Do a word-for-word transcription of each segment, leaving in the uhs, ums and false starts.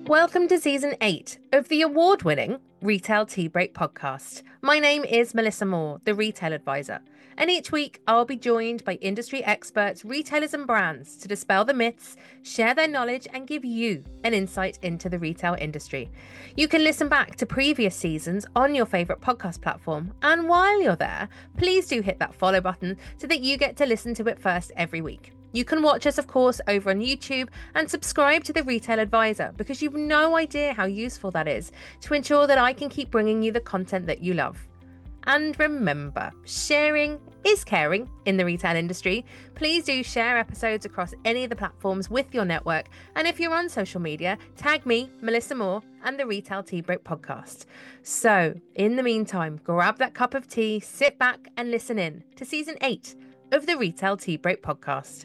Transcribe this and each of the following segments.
Welcome to season eight of the award-winning Retail Tea Break podcast. My name is Melissa Moore, the retail advisor, and each week I'll be joined by industry experts, retailers and brands to dispel the myths, share their knowledge and give you an insight into the retail industry. You can listen back to previous seasons on your favorite podcast platform, and while you're there, please do hit that follow button so that you get to listen to it first every week. You can watch us, of course, over on YouTube and subscribe to The Retail Advisor because you've no idea how useful that is to ensure that I can keep bringing you the content that you love. And remember, sharing is caring in the retail industry. Please do share episodes across any of the platforms with your network. And if you're on social media, tag me, Melissa Moore, and the Retail Tea Break podcast. So, in the meantime, grab that cup of tea, sit back and listen in to season eight of the Retail Tea Break podcast.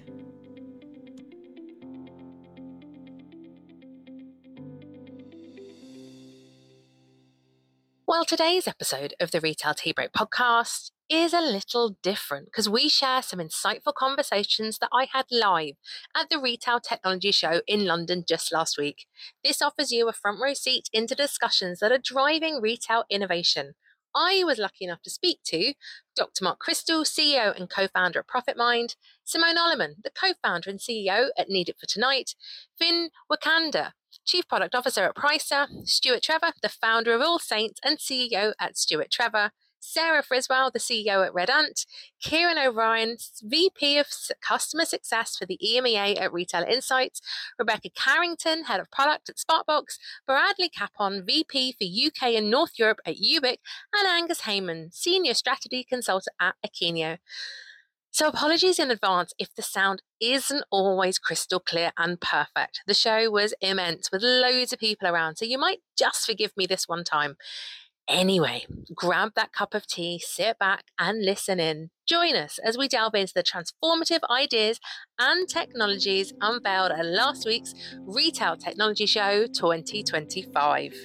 Well, today's episode of the Retail Tea Break podcast is a little different because we share some insightful conversations that I had live at the Retail Technology Show in London just last week. This offers you a front row seat into discussions that are driving retail innovation. I was lucky enough to speak to Doctor Mark Crystal, C E O and co-founder of ProfitMind, Simone Ollerman, the co-founder and C E O at Need It For Tonight, Finn Wakanda, Chief Product Officer at Pricer, Stuart Trevor, the founder of All Saints and C E O at Stuart Trevor, Sarah Friswell, the C E O at Red Ant, Kieran O'Brien, V P of Customer Success for the E M E A at Retail Insights, Rebecca Carrington, Head of Product at Sparkbox, Bradley Capon, V P for U K and North Europe at Ubic, and Angus Heyman, Senior Strategy Consultant at Akeneo. So apologies in advance if the sound isn't always crystal clear and perfect. The show was immense with loads of people around, so you might just forgive me this one time. Anyway, grab that cup of tea, sit back and listen in. Join us as we delve into the transformative ideas and technologies unveiled at last week's Retail Technology Show twenty twenty-five.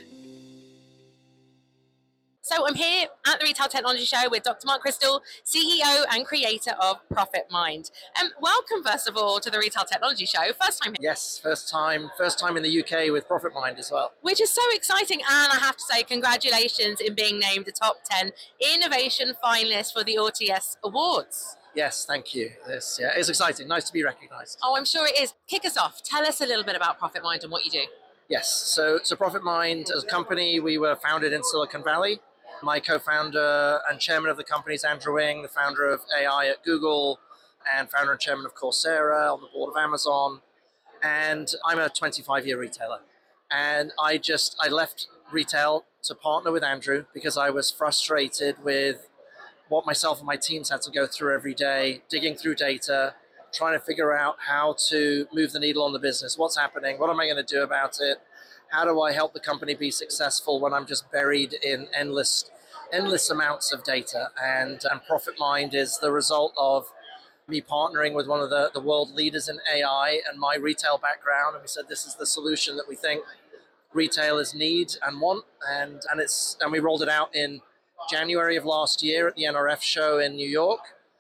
So I'm here at the Retail Technology Show with Doctor Mark Crystal, C E O and creator of ProfitMind. Um, welcome, first of all, to the Retail Technology Show. First time here. Yes, first time, first time in the U K with ProfitMind as well. Which is so exciting, and I have to say congratulations in being named a top ten innovation finalist for the O T S Awards. Yes, thank you. This, yeah, it's exciting. Nice to be recognised. Oh, I'm sure it is. Kick us off. Tell us a little bit about ProfitMind and what you do. Yes, so, so ProfitMind as a company, we were founded in Silicon Valley. My co-founder and chairman of the company is Andrew Ng, the founder of A I at Google and founder and chairman of Coursera, on the board of Amazon. And I'm a twenty-five-year retailer. And I just, I left retail to partner with Andrew because I was frustrated with what myself and my teams had to go through every day, digging through data, trying to figure out how to move the needle on the business. What's happening? What am I going to do about it? How do I help the company be successful when I'm just buried in endless, endless amounts of data? And, and ProfitMind is the result of me partnering with one of the, the world leaders in A I and my retail background. And we said, this is the solution that we think retailers need and want. And, and, it's, and we rolled it out in January of last year at the N R F show in New York.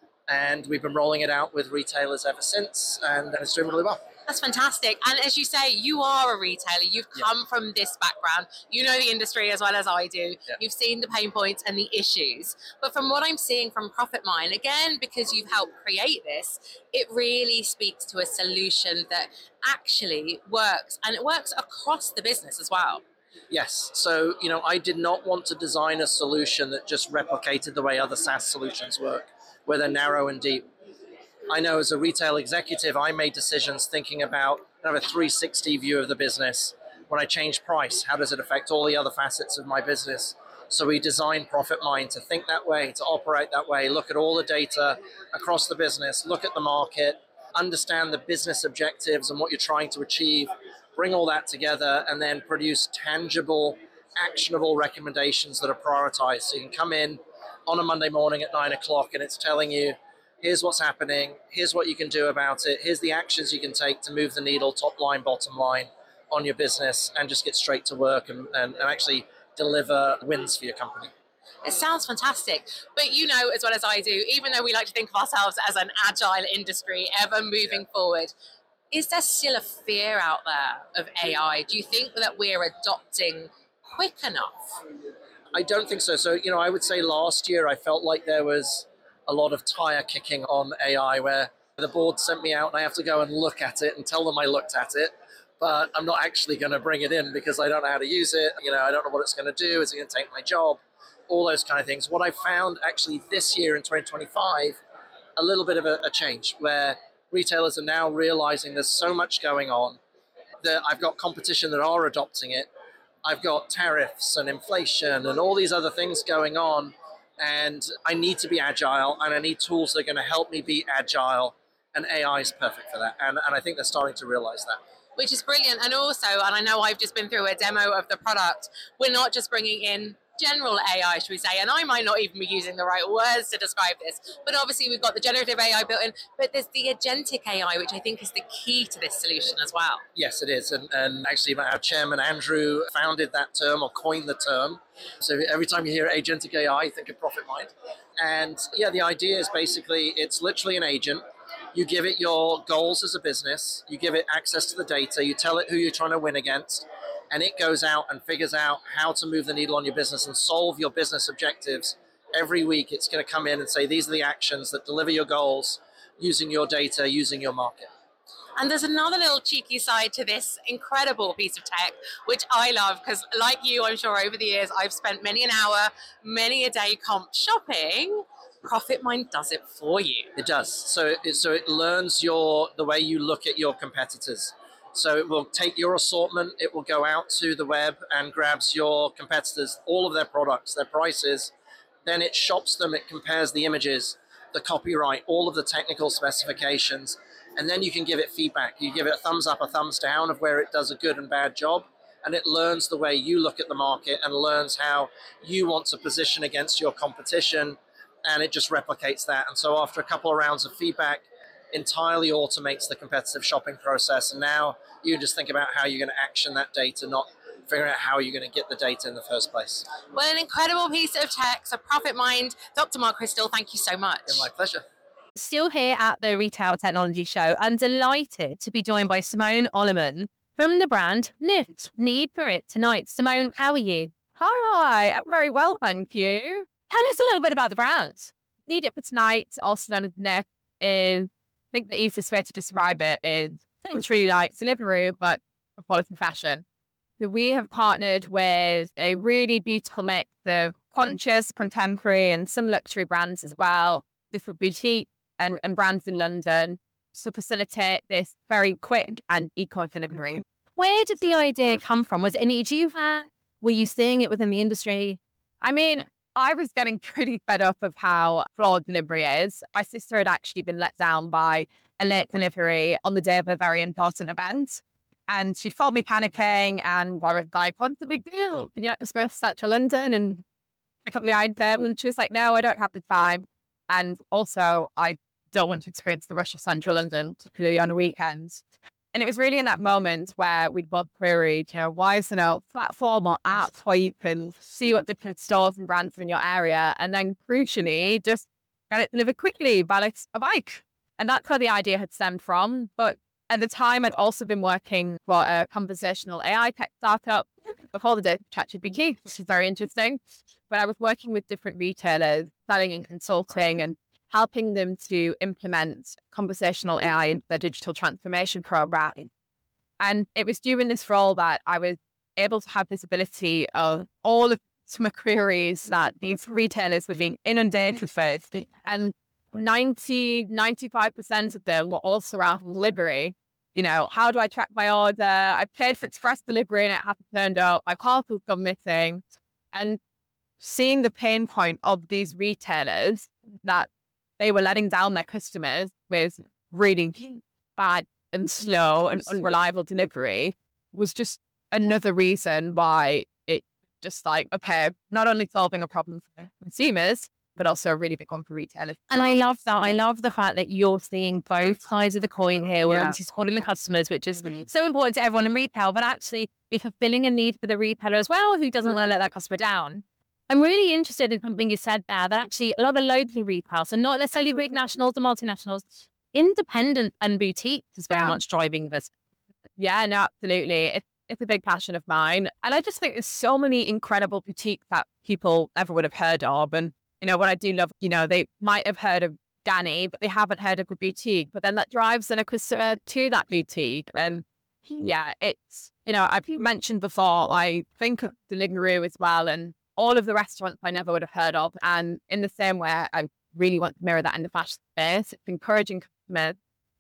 And we've been rolling it out with retailers ever since. And, and it's doing really well. That's fantastic. And as you say, you are a retailer. You've come yeah. from this background. You know the industry as well as I do. Yeah. You've seen the pain points and the issues. But from what I'm seeing from ProfitMind, again, because you've helped create this, it really speaks to a solution that actually works. And it works across the business as well. Yes. So, you know, I did not want to design a solution that just replicated the way other SaaS solutions work, where they're narrow and deep. I know as a retail executive, I made decisions thinking about kind of a three sixty view of the business. When I change price, how does it affect all the other facets of my business? So we designed ProfitMind to think that way, to operate that way, look at all the data across the business, look at the market, understand the business objectives and what you're trying to achieve, bring all that together, and then produce tangible, actionable recommendations that are prioritized. So you can come in on a Monday morning at nine o'clock and it's telling you, here's what's happening, here's what you can do about it, here's the actions you can take to move the needle, top line, bottom line, on your business, and just get straight to work and, and, and actually deliver wins for your company. It sounds fantastic. But you know as well as I do, even though we like to think of ourselves as an agile industry, ever moving yeah. forward, Is there still a fear out there of A I? Do you think that we're adopting quick enough? I don't think so. So, you know, I would say last year I felt like there was a lot of tire kicking on A I where the board sent me out and I have to go and look at it and tell them I looked at it, but I'm not actually going to bring it in because I don't know how to use it. You know, I don't know what it's going to do. Is it going to take my job? All those kind of things. What I found actually this year in twenty twenty-five, a little bit of a, a change where retailers are now realizing there's so much going on that I've got competition that are adopting it. I've got tariffs and inflation and all these other things going on. And I need to be agile and I need tools that are going to help me be agile. And A I is perfect for that. And, and I think they're starting to realize that. Which is brilliant. And also, and I know I've just been through a demo of the product, we're not just bringing in general A I, should we say, and I might not even be using the right words to describe this, but obviously we've got the generative A I built in, but there's the agentic A I, which I think is the key to this solution as well. Yes, it is. And, and actually our chairman, Andrew, founded that term or coined the term. So every time you hear agentic A I, think of ProfitMind. And yeah, the idea is basically it's literally an agent. You give it your goals as a business, you give it access to the data, you tell it who you're trying to win against, and it goes out and figures out how to move the needle on your business and solve your business objectives. Every week it's going to come in and say, these are the actions that deliver your goals using your data, using your market. And there's another little cheeky side to this incredible piece of tech, which I love because like you, I'm sure over the years, I've spent many an hour, many a day comp shopping. ProfitMind does it for you. It does. So it, so it learns your the way you look at your competitors. So it will take your assortment, it will go out to the web and grabs your competitors, all of their products, their prices. Then it shops them, it compares the images, the copyright, all of the technical specifications. And then you can give it feedback. You give it a thumbs up, a thumbs down of where it does a good and bad job. And it learns the way you look at the market and learns how you want to position against your competition. And it just replicates that. And so after a couple of rounds of feedback, entirely automates the competitive shopping process. And now you just think about how you're going to action that data, not figuring out how you're going to get the data in the first place. Well, an incredible piece of tech. So ProfitMind, Doctor Mark Crystal, thank you so much. It's my pleasure. Still here at the Retail Technology Show. I'm delighted to be joined by Simone Ollerman from the brand Knit. Need for it tonight. Simone, how are you? Hi, I'm very well, thank you. Tell us a little bit about the brand. Need It for Tonight, also known as Knit, is, I think the easiest way to describe it is truly like delivery, but for quality fashion. So we have partnered with a really beautiful mix of conscious, contemporary, and some luxury brands as well, different boutique and, and brands in London to facilitate this very quick and eco delivery. Where did the idea come from? Was it a need you had? Were you seeing it within the industry? I mean, I was getting pretty fed up of how flawed delivery is. My sister had actually been let down by a late delivery on the day of a very important event. And she phoned me panicking and I was like, what's the big deal? And you know, I was supposed to start to London and pick up the item. And she was like, no, I don't have the time. And also, I don't want to experience the rush of central London, particularly on a weekend. And it was really in that moment where we'd both queried, you know, why is there no platform or app where you can see what different stores and brands are in your area, and then crucially just get it delivered quickly by like a bike. And that's where the idea had stemmed from. But at the time, I'd also been working for a conversational A I tech startup before the day of ChatGPT, which is very interesting. But I was working with different retailers, selling and consulting, and helping them to implement conversational A I into their digital transformation program. And it was during this role that I was able to have visibility of all of the queries that these retailers were being inundated with. And ninety, ninety-five percent of them were also around delivery. You know, how do I track my order? I paid for express delivery and it hasn't turned up. My parcel's gone missing. And seeing the pain point of these retailers that they were letting down their customers with really bad and slow and unreliable delivery was just another reason why it just like, okay, not only solving a problem for consumers, but also a really big one for retailers. And I love that. I love the fact that you're seeing both sides of the coin here. We're Yeah. obviously supporting the customers, which is so important to everyone in retail, but actually be fulfilling a need for the retailer as well, who doesn't want to let that customer down. I'm really interested in something you said there, that actually a lot of local retail, so not necessarily big nationals or multinationals, independent and boutiques is very Yeah. much driving this. Yeah, no, absolutely. It's it's a big passion of mine. And I just think there's so many incredible boutiques that people never would have heard of. And, you know, what I do love, you know, they might have heard of Danny, but they haven't heard of a boutique. But then that drives an acquisition to that boutique. And yeah, it's, you know, I've mentioned before, I think of Deliveroo as well, and all of the restaurants I never would have heard of. And in the same way, I really want to mirror that in the fashion space. It's encouraging customers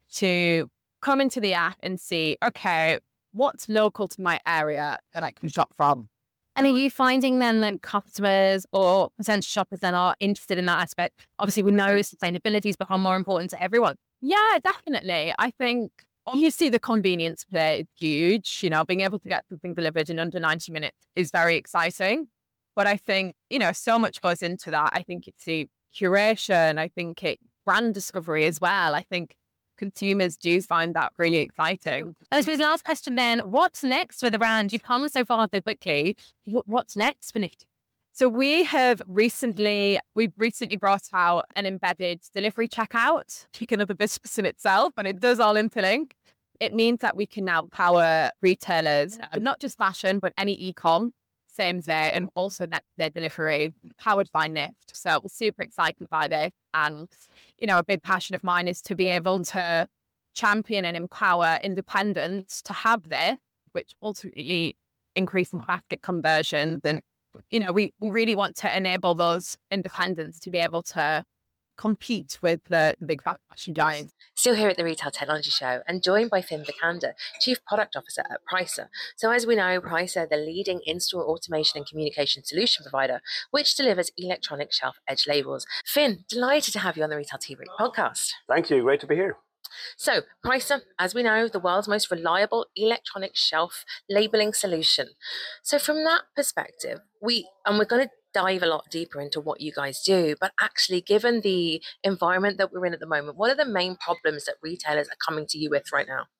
to come into the app and see, okay, what's local to my area that I can shop from. And are you finding then that customers or potential shoppers then are interested in that aspect? Obviously, we know sustainability has become more important to everyone. Yeah, definitely. I think obviously the convenience play is huge. You know, being able to get something delivered in under ninety minutes is very exciting. But I think, you know, so much goes into that. I think it's the curation. I think it brand discovery as well. I think consumers do find that really exciting. And I suppose last question then, what's next for the brand? You've come so far so quickly. Wh- What's next for Nifty? So we have recently, we've recently brought out an embedded delivery checkout, speaking of the business in itself, and it does all interlink. It means that we can now power retailers, uh, not just fashion, but any e-com, same day, and also next day delivery powered by Nift. So we're super excited by this. And, you know, a big passion of mine is to be able to champion and empower independents to have this, which ultimately increases basket conversions. And, you know, we, we really want to enable those independents to be able to compete with the, the big fashion giants. Still here at the Retail Technology Show and joined by Finn Vikander, Chief Product Officer at Pricer. So as we know, Pricer, the leading in-store automation and communication solution provider, which delivers electronic shelf edge labels. Finn, delighted to have you on the Retail Tea Break podcast. Thank you. Great to be here. So Pricer, as we know, the world's most reliable electronic shelf labeling solution. So from that perspective, we, and we're going to dive a lot deeper into what you guys do, but actually given the environment that we're in at the moment, what are the main problems that retailers are coming to you with right now?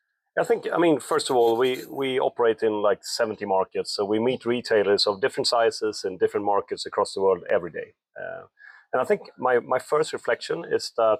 I think, I mean, first of all, we, we operate in like seventy markets. So we meet retailers of different sizes in different markets across the world every day. Uh, and I think my, my first reflection is that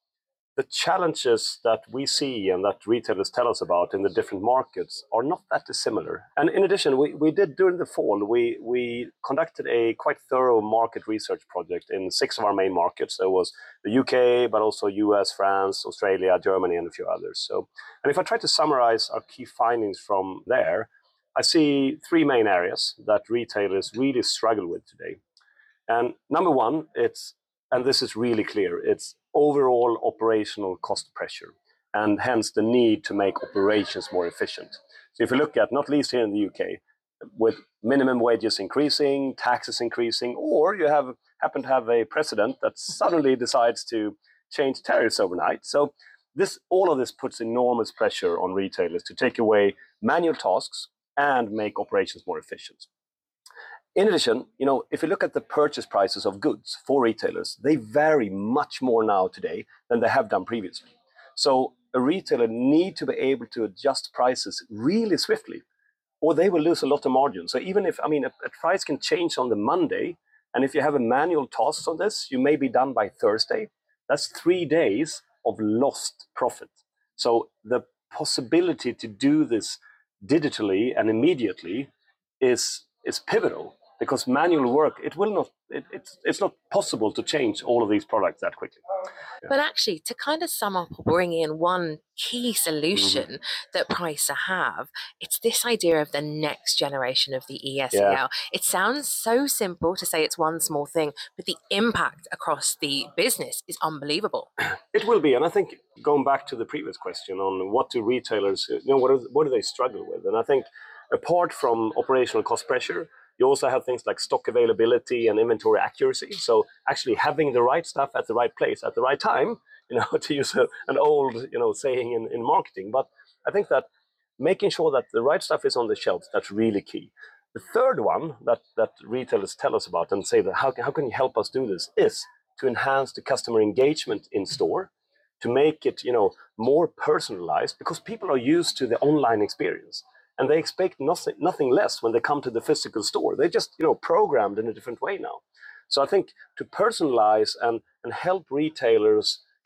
the challenges that we see and that retailers tell us about in the different markets are not that dissimilar. And in addition, we, we did during the fall, we, we conducted a quite thorough market research project in six of our main markets. There was the U K, but also U S, France, Australia, Germany, and a few others. So, and if I try to summarize our key findings from there, I see three main areas that retailers really struggle with today. And number one, it's, and this is really clear, it's overall operational cost pressure, and hence the need to make operations more efficient. So if you look at, not least here in the U K, with minimum wages increasing, taxes increasing, or you have happen to have a president that suddenly decides to change tariffs overnight. So this, all of this puts enormous pressure on retailers to take away manual tasks and make operations more efficient. In addition, you know, if you look at the purchase prices of goods for retailers, they vary much more now today than they have done previously. So a retailer need to be able to adjust prices really swiftly, or they will lose a lot of margin. So even if, I mean, a, a price can change on the Monday, and if you have a manual task on this, you may be done by Thursday. That's three days of lost profit. So the possibility to do this digitally and immediately is, is pivotal. Because manual work, it will not, it, it's, it's not possible to change all of these products that quickly. Yeah. But actually, to kind of sum up or bring in one key solution mm-hmm. that Pricer have, it's this idea of the next generation of the E S E L. Yeah. It sounds so simple to say it's one small thing, but the impact across the business is unbelievable. It will be. And I think going back to the previous question on what do retailers, you know, what, are, what do they struggle with? And I think apart from operational cost pressure, you also have things like stock availability and inventory accuracy. So actually having the right stuff at the right place at the right time, you know, to use a, an old, you know, saying in, in marketing. But I think that making sure that the right stuff is on the shelves, that's really key. The third one that, that retailers tell us about and say that how can, how can you help us do this is to enhance the customer engagement in store, to make it, you know, more personalized, because people are used to the online experience. And they expect nothing, nothing less when they come to the physical store. They're just, you know, programmed in a different way now. So I think to personalize and, and help retailers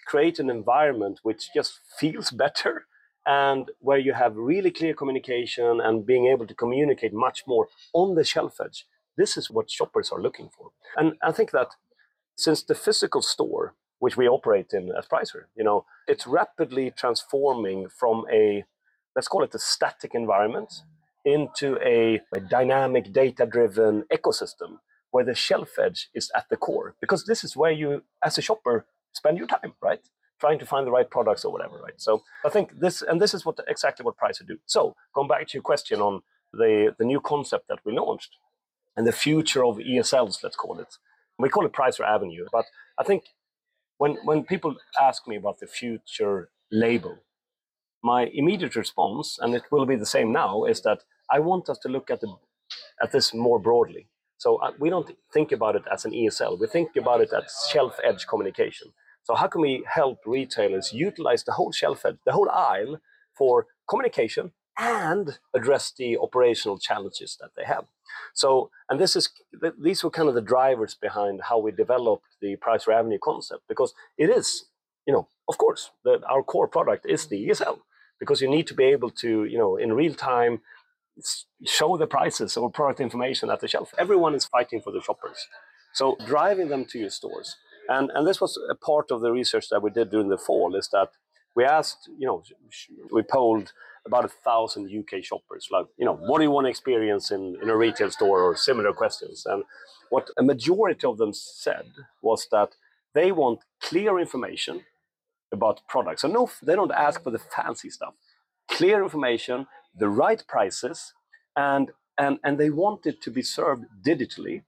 create an environment which just feels better and where you have really clear communication and being able to communicate much more on the shelf edge. This is what shoppers are looking for. And I think that since the physical store, which we operate in as Pricer, you know, it's rapidly transforming from a, let's call it a static environment, into a, a dynamic, data-driven ecosystem where the shelf edge is at the core. Because this is where you, as a shopper, spend your time, right? Trying to find the right products or whatever, right? So I think this, and this is what exactly what Pricer do. So going back to your question on the, the new concept that we launched and the future of E S Ls, let's call it. We call it Pricer Avenue, but I think when when people ask me about the future label, my immediate response, and it will be the same now, is that I want us to look at the at this more broadly. So uh, we don't think about it as an E S L. We think about it as shelf edge communication. So how can we help retailers utilize the whole shelf edge, the whole aisle, for communication and address the operational challenges that they have? So, and this is these were kind of the drivers behind how we developed the Pricer Avenue concept, because it is, you know, of course, the, our core product is the E S L, because you need to be able to, you know, in real time show the prices or product information at the shelf. Everyone is fighting for the shoppers. So driving them to your stores. And, and this was a part of the research that we did during the fall, is that we asked, you know, we polled about a thousand U K shoppers, like, you know, what do you want to experience in, in a retail store, or similar questions. And what a majority of them said was that they want clear information about products. So no, they don't ask for the fancy stuff. Clear information, the right prices, and and and they want it to be served digitally.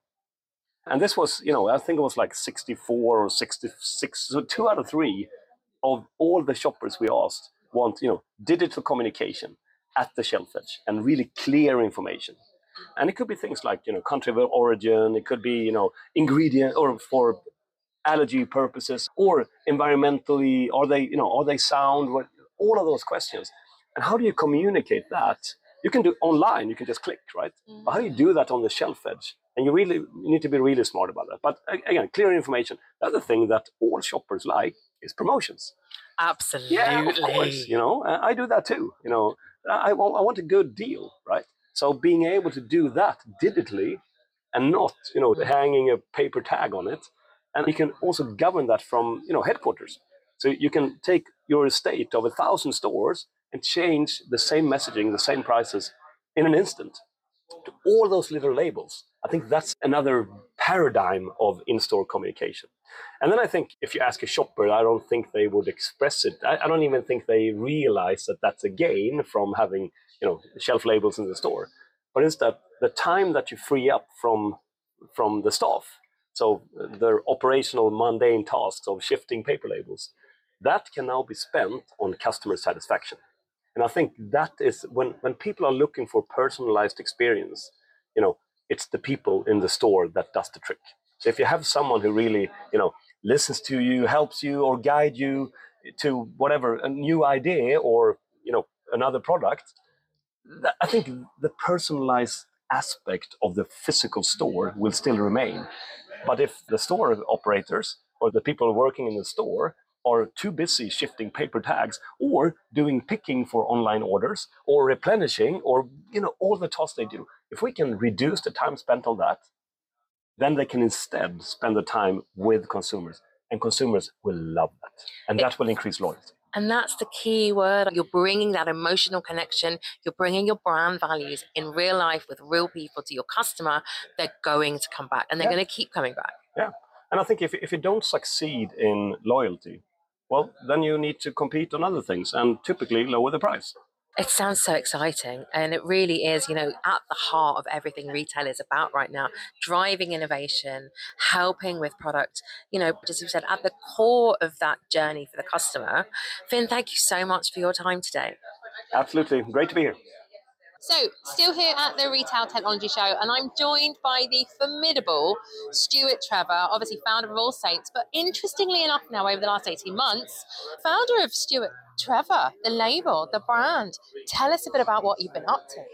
And this was, you know, I think it was like sixty-four or sixty-six, so two out of three of all the shoppers we asked want, you know, digital communication at the shelf edge and really clear information. And it could be things like, you know, country of origin, it could be, you know, ingredient, or for allergy purposes, or environmentally, are they, you know, are they sound? What, all of those questions. And how do you communicate that? You can do online, you can just click, right? Mm-hmm. But how do you do that on the shelf edge? And you really you need to be really smart about that. But again, clear information. The other thing that all shoppers like is promotions. Absolutely. Yeah, of course. You know, I do that too. You know, I want, I want a good deal, right? So being able to do that digitally and not, you know, hanging a paper tag on it. And you can also govern that from, you know, headquarters. So you can take your estate of a thousand stores and change the same messaging, the same prices in an instant to all those little labels. I think that's another paradigm of in-store communication. And then I think if you ask a shopper, I don't think they would express it. I, I don't even think they realize that that's a gain from having, you know, shelf labels in the store. But it's that the time that you free up from from the staff, so the operational mundane tasks of shifting paper labels, that can now be spent on customer satisfaction. And I think that is when, when people are looking for personalized experience, you know, it's the people in the store that does the trick. So if you have someone who really, you know, listens to you, helps you, or guide you to whatever, a new idea or, you know, another product, that, I think the personalized aspect of the physical store will still remain. But if the store operators or the people working in the store are too busy shifting paper tags or doing picking for online orders or replenishing or, you know, all the tasks they do, if we can reduce the time spent on that, then they can instead spend the time with consumers, and consumers will love that, and that will increase loyalty. And that's the key word. You're bringing that emotional connection. You're bringing your brand values in real life with real people to your customer. They're going to come back, and they're yeah. going to keep coming back. Yeah. And I think if, if you don't succeed in loyalty, well, then you need to compete on other things and typically lower the price. It sounds so exciting, and it really is, you know, at the heart of everything retail is about right now, driving innovation, helping with product, you know, as you said, at the core of that journey for the customer. Finn, thank you so much for your time today. Absolutely. Great to be here. So, still here at the Retail Technology Show, and I'm joined by the formidable Stuart Trevor, obviously founder of All Saints, but interestingly enough now, over the last eighteen months, founder of Stuart Trevor, the label, the brand. Tell us a bit about what you've been up to.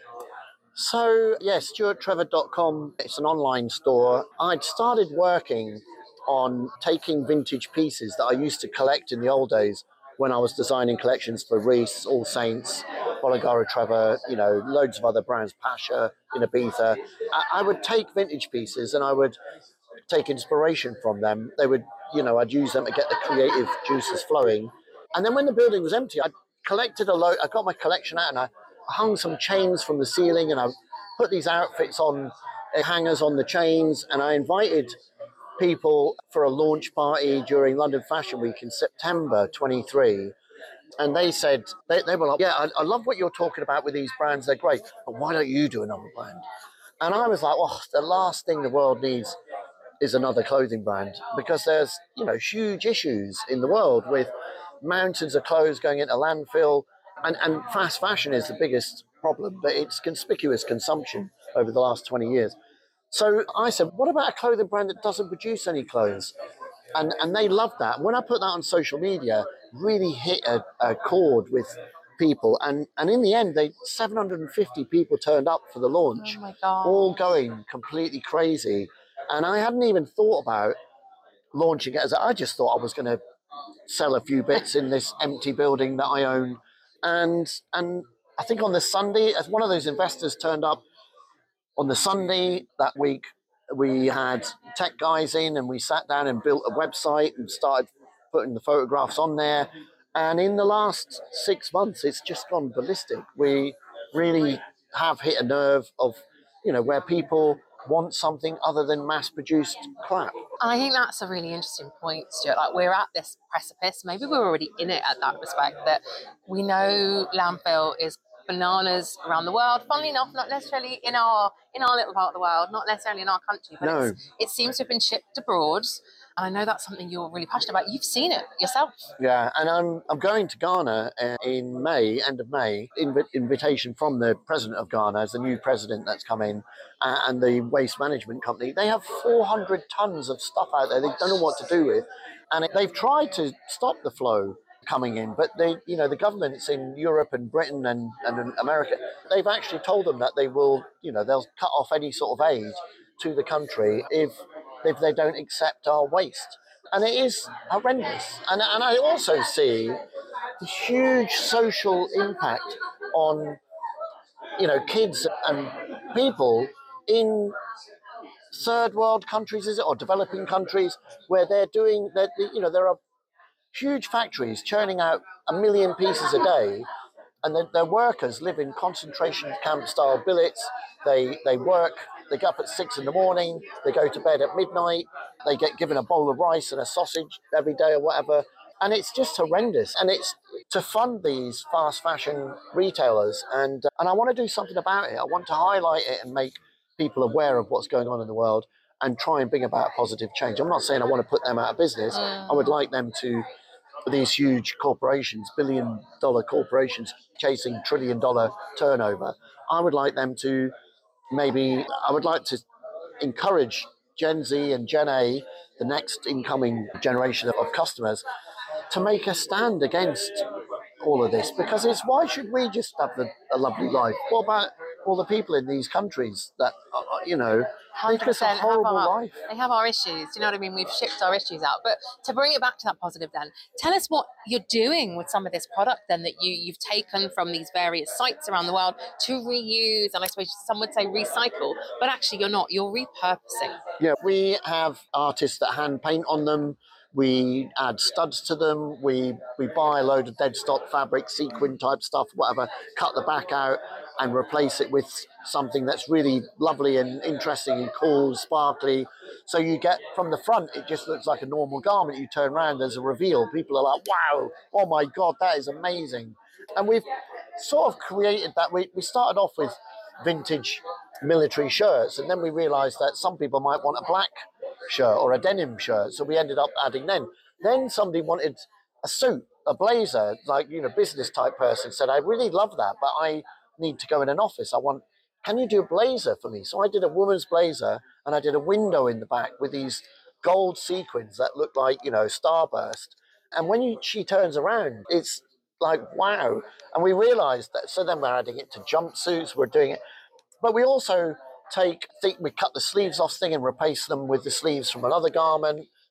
So, yes, stuart trevor dot com, it's an online store. I'd started working on taking vintage pieces that I used to collect in the old days when I was designing collections for Reiss, All Saints, Bolligara Trevor, you know, loads of other brands, Pasha in Ibiza. I, I would take vintage pieces and I would take inspiration from them. They would, you know, I'd use them to get the creative juices flowing. And then when the building was empty, I collected a load, I got my collection out and I hung some chains from the ceiling and I put these outfits on hangers on the chains, and I invited people for a launch party during London Fashion Week in September twenty-three. And they said, they, they were like, yeah, I, I love what you're talking about with these brands. They're great. But why don't you do another brand? And I was like, well, the last thing the world needs is another clothing brand, because there's, you know, huge issues in the world with mountains of clothes going into landfill. And, and fast fashion is the biggest problem, but it's conspicuous consumption over the last twenty years. So I said, what about a clothing brand that doesn't produce any clothes? And and they loved that. When I put that on social media, really hit a, a chord with people. And, and in the end, they seven hundred fifty people turned up for the launch, Oh my God. all going completely crazy. And I hadn't even thought about launching it as I just thought I was going to sell a few bits in this empty building that I own. And and I think on the Sunday, as one of those investors turned up, on the Sunday that week, we had tech guys in and we sat down and built a website and started putting the photographs on there. And in the last six months, it's just gone ballistic. We really have hit a nerve of, you know, where people want something other than mass-produced crap. I think that's a really interesting point, Stuart. Like, we're at this precipice. Maybe we're already in it at that respect, that we know landfill is bananas around the world. Funnily enough, not necessarily in our in our little part of the world, not necessarily in our country, but No. it's, it seems to have been shipped abroad. And I know that's something you're really passionate about. You've seen it yourself. Yeah, and I'm I'm going to Ghana uh, in May, end of May. Inv- invitation from the president of Ghana, as the new president that's come in, uh, and the waste management company. They have four hundred tons of stuff out there. They don't know what to do with, and they've tried to stop the flow coming in, but they, you know, the governments in Europe and Britain and, and in America, they've actually told them that they will, you know, they'll cut off any sort of aid to the country if if they don't accept our waste. And it is horrendous. And, and I also see the huge social impact on, you know, kids and people in third world countries, is it, or developing countries, where they're doing, that. You know, there are huge factories churning out a million pieces a day, and their, their workers live in concentration camp style billets. They they work. They get up at six in the morning. They go to bed at midnight. They get given a bowl of rice and a sausage every day or whatever, and it's just horrendous. And it's to fund these fast fashion retailers, and uh, and I want to do something about it. I want to highlight it and make people aware of what's going on in the world and try and bring about positive change. I'm not saying I want to put them out of business. I would like them to. These huge corporations, billion dollar corporations chasing trillion dollar turnover, I would like them to maybe, I would like to encourage Gen Z and Gen A, the next incoming generation of customers, to make a stand against all of this, because it's, why should we just have the, a lovely life? What about all the people in these countries that, uh, you know, they just a horrible have our, life? They have our issues. Do you know what I mean? We've shipped our issues out. But to bring it back to that positive, then, tell us what you're doing with some of this product then that you, you've taken from these various sites around the world to reuse, and I suppose some would say recycle, but actually you're not. You're repurposing. Yeah, we have artists that hand paint on them. We add studs to them. We we buy a load of dead stock fabric, sequin type stuff, whatever, cut the back out and replace it with something that's really lovely and interesting and cool, sparkly. So you get, from the front, it just looks like a normal garment. You turn around, there's a reveal. People are like, wow, oh my God, that is amazing. And we've sort of created that. We, we started off with vintage military shirts, and then we realized that some people might want a black shirt or a denim shirt, so we ended up adding then. Then somebody wanted a suit, a blazer, like, you know, business type person said, I really love that, but I need to go in an office. I want, can you do a blazer for me? So I did a woman's blazer, and I did a window in the back with these gold sequins that look like, you know, starburst. And when you, she turns around, it's like, wow. And we realized that, so then we're adding it to jumpsuits, we're doing it. But we also take, think we cut the sleeves off thing and replace them with the sleeves from another garment.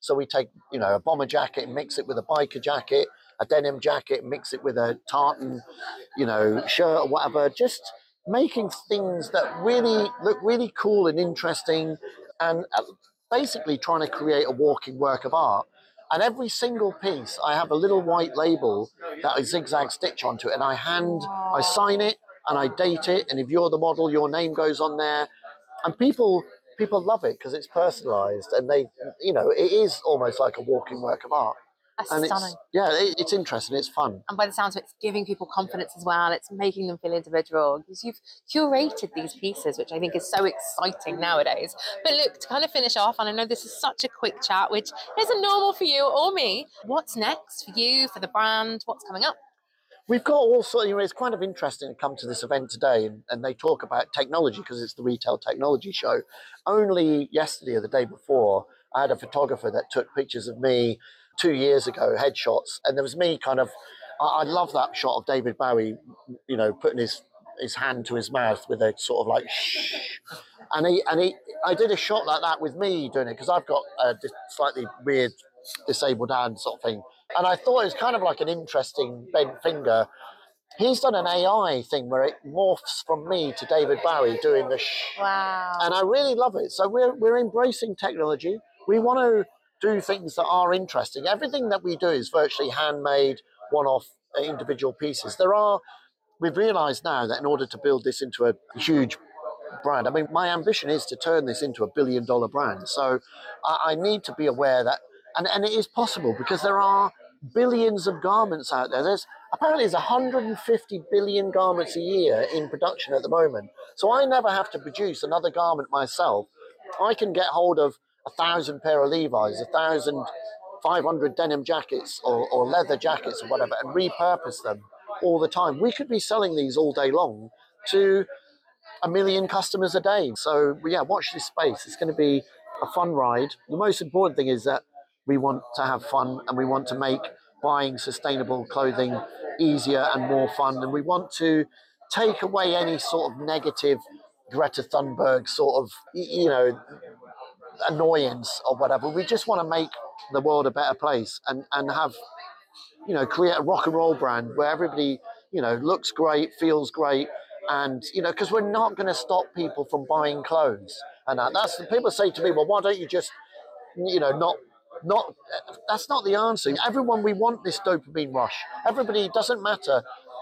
So we take, you know, a bomber jacket and mix it with a biker jacket, a denim jacket, and mix it with a tartan, you know, shirt or whatever. Just making things that really look really cool and interesting, and basically trying to create a walking work of art. And every single piece, I have a little white label that I zigzag stitch onto it, and I hand, I sign it, and I date it. And if you're the model, your name goes on there, and people people love it because it's personalised, and they, you know, it is almost like a walking work of art. That's And stunning. it's, yeah, it, it's interesting. It's fun. And by the sounds of it, it's giving people confidence as well. It's making them feel individual because you've curated these pieces, which I think is so exciting nowadays. But look, to kind of finish off, and I know this is such a quick chat, which isn't normal for you or me. What's next for you, for the brand? What's coming up? We've got also, you know, it's kind of interesting to come to this event today, and, and they talk about technology because it's the Retail Technology Show. Only yesterday or the day before, I had a photographer that took pictures of me two years ago, headshots, and there was me kind of, I, I love that shot of David Bowie, you know, putting his, his hand to his mouth with a sort of like shh. And he, and he, I did a shot like that with me doing it because I've got a slightly weird disabled hand sort of thing. And I thought it was kind of like an interesting bent finger. He's done an A I thing where it morphs from me to David Bowie doing the shh. Wow. And I really love it. So we're we're embracing technology. We want to do things that are interesting. Everything that we do is virtually handmade, one-off individual pieces. There are, we've realized now that in order to build this into a huge brand, I mean, my ambition is to turn this into a billion dollar brand. So I, I need to be aware that, and, and it is possible because there are billions of garments out there. There's apparently there's one hundred fifty billion garments a year in production at the moment. So I never have to produce another garment myself. I can get hold of a thousand pair of Levi's, a thousand five hundred denim jackets or, or leather jackets or whatever, and repurpose them all the time. We could be selling these all day long to a million customers a day. So yeah, watch this space. It's going to be a fun ride. The most important thing is that we want to have fun, and we want to make buying sustainable clothing easier and more fun. And we want to take away any sort of negative Greta Thunberg sort of, you know, annoyance or whatever. We just want to make the world a better place, and, and have, you know, create a rock and roll brand where everybody, you know, looks great, feels great. And, you know, because we're not going to stop people from buying clothes. And that, that's, people say to me, well, why don't you just, you know, not, not, that's not the answer. Everyone, we want this dopamine rush. Everybody, doesn't matter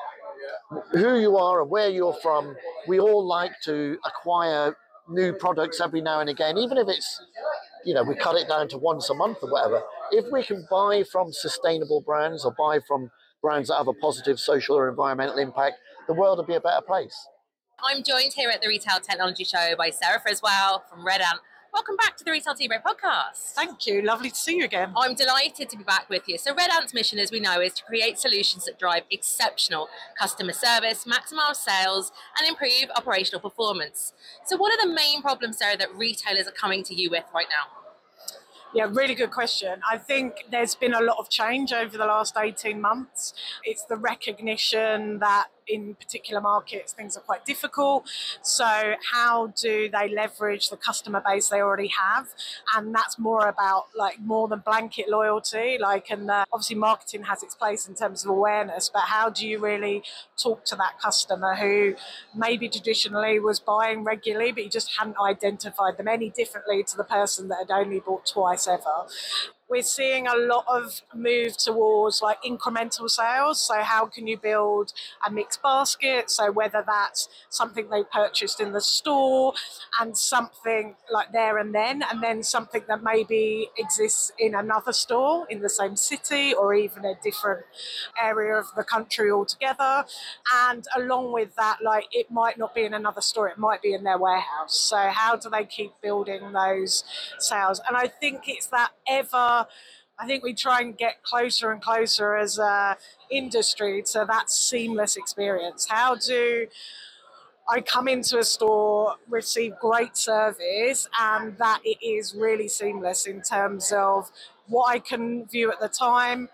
who you are and where you're from, we all like to acquire new products every now and again, even if it's, you know, we cut it down to once a month or whatever. If we can buy from sustainable brands or buy from brands that have a positive social or environmental impact, the world will be a better place. I'm joined here at the Retail Technology Show by Sarah Friswell from Red Ant. Welcome back to the Retail Tea Break podcast. Thank you. Lovely to see you again. I'm delighted to be back with you. So Red Ant's mission, as we know, is to create solutions that drive exceptional customer service, maximise sales, and improve operational performance. So what are the main problems, Sarah, that retailers are coming to you with right now? Yeah, really good question. I think there's been a lot of change over the last eighteen months. It's the recognition that in particular markets things are quite difficult. So how do they leverage the customer base they already have? And that's more about like more than blanket loyalty. Like, and the, obviously marketing has its place in terms of awareness, but how do you really talk to that customer who maybe traditionally was buying regularly, but you just hadn't identified them any differently to the person that had only bought twice ever? We're seeing a lot of move towards like incremental sales. So how can you build a mixed basket? So whether that's something they purchased in the store and something like there and then, and then something that maybe exists in another store in the same city or even a different area of the country altogether. And along with that, like it might not be in another store, it might be in their warehouse. So how do they keep building those sales? And I think it's that ever I think we try and get closer and closer as an industry to that seamless experience. How do I come into a store, receive great service, and that it is really seamless in terms of what I can view at the time,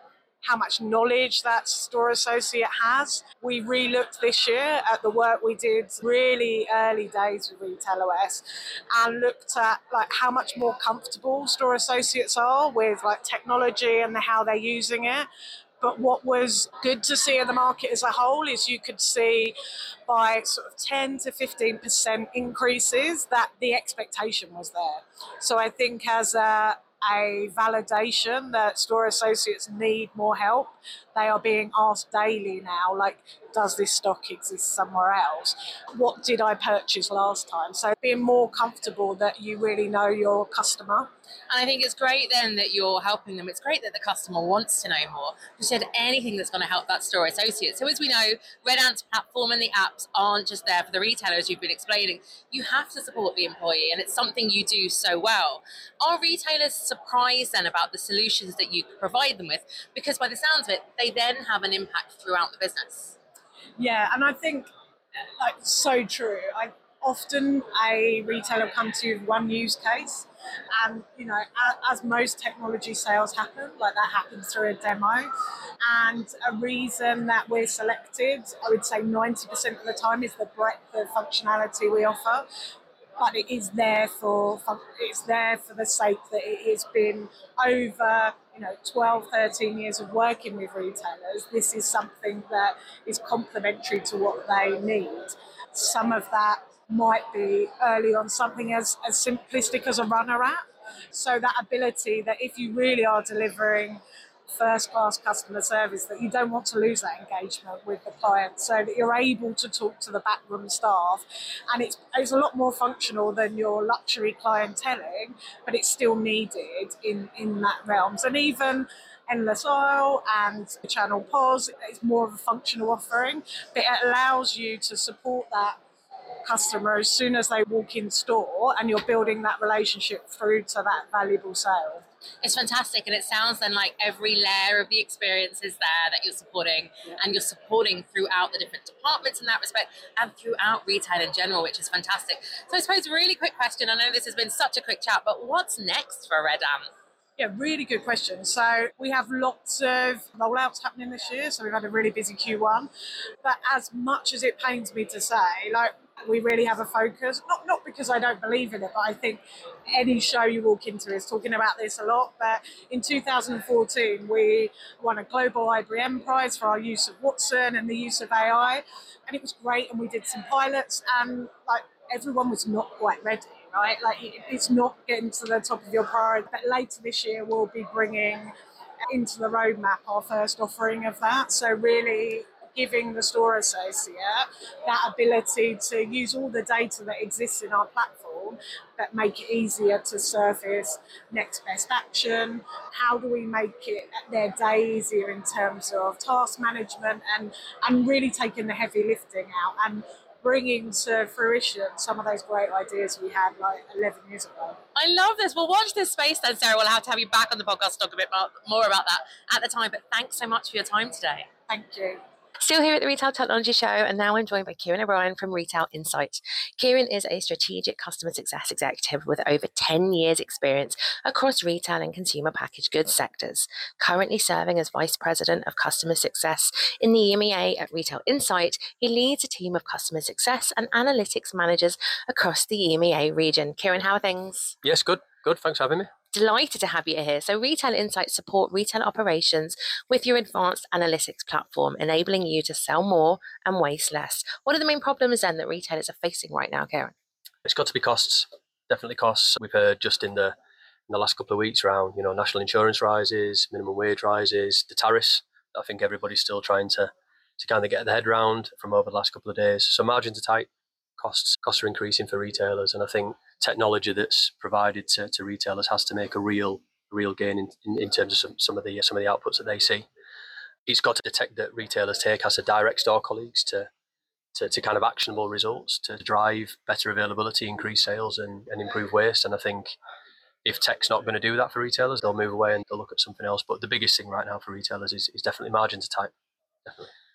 how much knowledge that store associate has. We re-looked this year at the work we did really early days with Retail O S and looked at like how much more comfortable store associates are with like technology and how they're using it. But what was good to see in the market as a whole is you could see by sort of ten to fifteen percent increases that the expectation was there. So I think as a, a validation that store associates need more help, they are being asked daily now, like, does this stock exist somewhere else? What did I purchase last time? So being more comfortable that you really know your customer. And I think it's great then that you're helping them. It's great that the customer wants to know more. You said anything that's going to help that store associate. So as we know, Red Ant's platform and the apps aren't just there for the retailers you've been explaining. You have to support the employee, and it's something you do so well. Are retailers surprised then about the solutions that you provide them with? Because by the sounds of it, they then have an impact throughout the business. Yeah, and I think like so true. I often a retailer come to you with one use case, and you know, as, as most technology sales happen, like that happens through a demo. And a reason that we're selected, I would say ninety percent of the time, is the breadth of functionality we offer. But it is there for it's there for the sake that it has been over you know twelve, thirteen years of working with retailers. This is something that is complementary to what they need. Some of that might be early on something as, as simplistic as a runner app. So that ability that if you really are delivering first-class customer service, that you don't want to lose that engagement with the client, so that you're able to talk to the backroom staff, and it's it's a lot more functional than your luxury clienteling, but it's still needed in in that realms. And even Endless Aisle and Channel P O S, it's more of a functional offering, but it allows you to support that customer as soon as they walk in store, and you're building that relationship through to that valuable sale. It's fantastic, and it sounds then like every layer of the experience is there that you're supporting, yeah. And you're supporting throughout the different departments in that respect and throughout retail in general, which is fantastic. So I suppose a really quick question, I know this has been such a quick chat, but what's next for Red Ant? Yeah, really good question. So we have lots of rollouts happening this year, so we've had a really busy Q one, but as much as it pains me to say, like, we really have a focus, not not because I don't believe in it, but I think any show you walk into is talking about this a lot. But in two thousand fourteen, we won a global I B M prize for our use of Watson and the use of A I, and it was great. And we did some pilots, and like everyone was not quite ready, right? Like it's not getting to the top of your priority. But later this year, we'll be bringing into the roadmap our first offering of that. So really giving the store associate that ability to use all the data that exists in our platform, but make it easier to surface next best action. How do we make it their day easier in terms of task management, and, and really taking the heavy lifting out and bringing to fruition some of those great ideas we had like eleven years ago. I love this. We'll watch this space then, Sarah. We'll have to have you back on the podcast to talk a bit more about that at the time. But thanks so much for your time today. Thank you. Still here at the Retail Technology Show, and now I'm joined by Kieran O'Brien from Retail Insight. Kieran is a strategic customer success executive with over ten years experience across retail and consumer packaged goods sectors. Currently serving as Vice President of Customer Success in the E M E A at Retail Insight, he leads a team of customer success and analytics managers across the E M E A region. Kieran, how are things? Yes, good. Good. Thanks for having me. Delighted to have you here. So Retail Insights support retail operations with your advanced analytics platform, enabling you to sell more and waste less. What are the main problems then that retailers are facing right now, Karen? It's got to be costs, definitely costs. We've heard just in the in the last couple of weeks around, you know, national insurance rises, minimum wage rises, the tariffs. I think everybody's still trying to to kind of get their head around from over the last couple of days. So margins are tight, costs costs are increasing for retailers, and I think technology that's provided to, to retailers has to make a real real gain in, in, in terms of some, some of the some of the outputs that they see. It's got to detect that retailers take as a direct store colleagues to, to to kind of actionable results to drive better availability, increase sales, and, and improve waste. And I think if tech's not going to do that for retailers, they'll move away and they'll look at something else. But the biggest thing right now for retailers is, is definitely margins are tight. Definitely.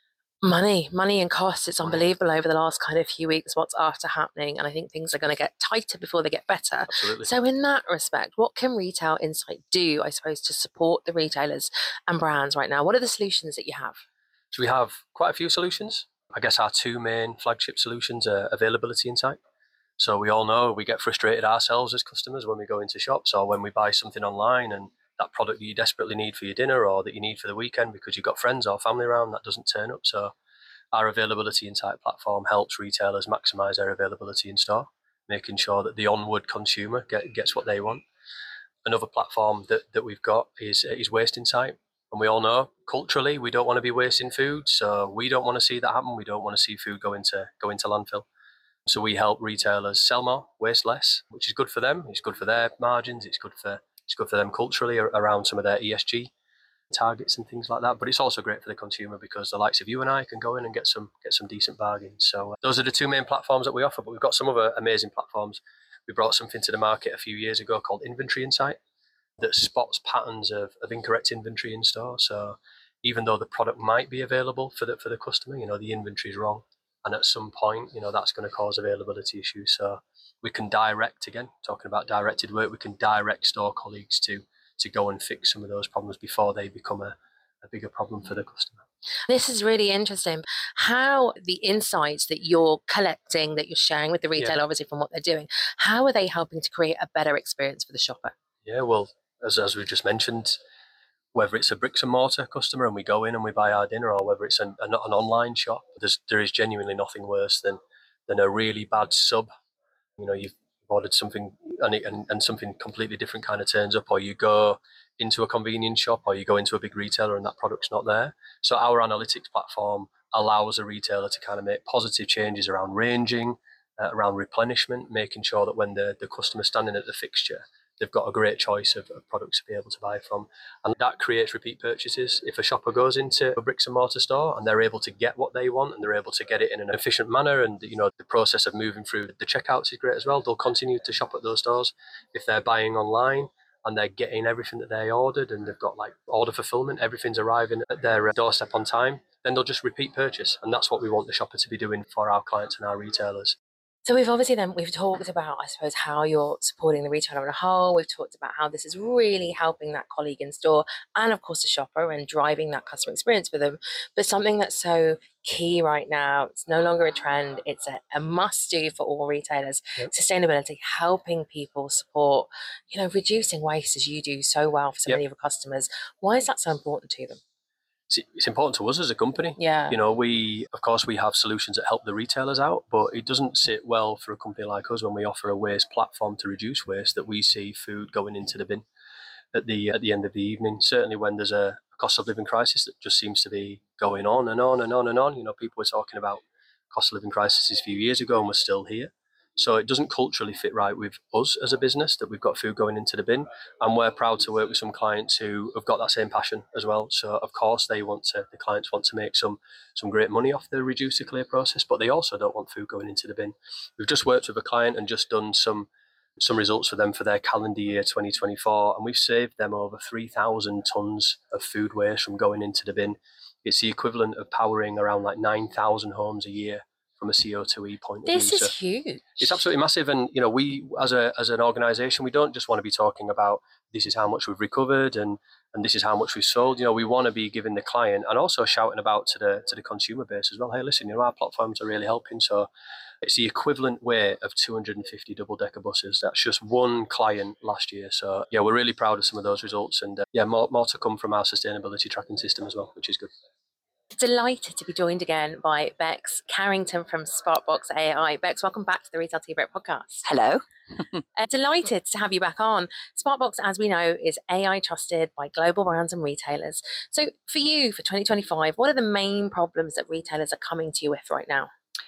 Money, money and costs. It's unbelievable over the last kind of few weeks what's after happening. And I think things are going to get tighter before they get better. Absolutely. So in that respect, what can Retail Insight do, I suppose, to support the retailers and brands right now? What are the solutions that you have? So we have quite a few solutions. I guess our two main flagship solutions are Availability Insight. So we all know we get frustrated ourselves as customers when we go into shops or when we buy something online and that product that you desperately need for your dinner or that you need for the weekend because you've got friends or family around that doesn't turn up. So our Availability Insight platform helps retailers maximize their availability in store, making sure that the onward consumer get, gets what they want. Another platform that, that we've got is, is Waste Insight. And we all know culturally we don't want to be wasting food. So we don't want to see that happen. We don't want to see food go into, go into landfill. So we help retailers sell more, waste less, which is good for them. It's good for their margins. It's good for it's good for them culturally around some of their E S G targets and things like that. But it's also great for the consumer because the likes of you and I can go in and get some get some decent bargains. So uh, those are the two main platforms that we offer. But we've got some other amazing platforms. We brought something to the market a few years ago called Inventory Insight that spots patterns of, of incorrect inventory in store. So even though the product might be available for the for the customer, you know, the inventory is wrong. And at some point, you know, that's going to cause availability issues. So we can direct, again, talking about directed work, we can direct store colleagues to to go and fix some of those problems before they become a, a bigger problem for the customer. This is really interesting. How the insights that you're collecting, that you're sharing with the retailer, yeah. obviously from what they're doing, how are they helping to create a better experience for the shopper? Yeah, well, as, as we just mentioned, whether it's a bricks and mortar customer and we go in and we buy our dinner, or whether it's an, an, an online shop, there's, there is genuinely nothing worse than than a really bad sub. You know, you've ordered something and, it, and, and something completely different kind of turns up, or you go into a convenience shop or you go into a big retailer and that product's not there. So our analytics platform allows a retailer to kind of make positive changes around ranging, uh, around replenishment, making sure that when the, the customer's standing at the fixture, they've got a great choice of, of products to be able to buy from. And that creates repeat purchases. If a shopper goes into a bricks and mortar store and they're able to get what they want and they're able to get it in an efficient manner, and you know the process of moving through the checkouts is great as well, they'll continue to shop at those stores. If they're buying online and they're getting everything that they ordered and they've got like order fulfillment, everything's arriving at their doorstep on time, then they'll just repeat purchase. And that's what we want the shopper to be doing for our clients and our retailers. So we've obviously then, we've talked about, I suppose, how you're supporting the retailer as a whole. We've talked about how this is really helping that colleague in store and, of course, the shopper and driving that customer experience for them. But something that's so key right now, it's no longer a trend, it's a, a must-do for all retailers. Yep. Sustainability, helping people support, you know, reducing waste as you do so well for so yep. many of your customers. Why is that so important to them? It's important to us as a company. Yeah. You know, we, of course, we have solutions that help the retailers out, but it doesn't sit well for a company like us when we offer a waste platform to reduce waste that we see food going into the bin at the at the end of the evening. Certainly when there's a cost of living crisis that just seems to be going on and on and on and on. You know, people were talking about cost of living crises a few years ago and we're still here. So it doesn't culturally fit right with us as a business that we've got food going into the bin. And we're proud to work with some clients who have got that same passion as well. So of course they want to, the clients want to make some some great money off the reduce to clear process, but they also don't want food going into the bin. We've just worked with a client and just done some some results for them for their calendar year twenty twenty-four, and we've saved them over three thousand tons of food waste from going into the bin. It's the equivalent of powering around like nine thousand homes a year from a C O two E point of this view. This is so huge. It's absolutely massive. And, you know, we as a as an organisation, we don't just want to be talking about this is how much we've recovered and and this is how much we've sold. You know, we want to be giving the client and also shouting about to the to the consumer base as well. Hey, listen, you know, our platforms are really helping. So it's the equivalent weight of two hundred fifty double-decker buses. That's just one client last year. So, yeah, we're really proud of some of those results. And, uh, yeah, more, more to come from our sustainability tracking system as well, which is good. Delighted to be joined again by Bex Carrington from Sparkbox A I. Bex, welcome back to the Retail Tea Break podcast. Hello. uh, delighted to have you back on. Sparkbox, as we know, is A I trusted by global brands and retailers. So for you, for twenty twenty-five, what are the main problems that retailers are coming to you with right now?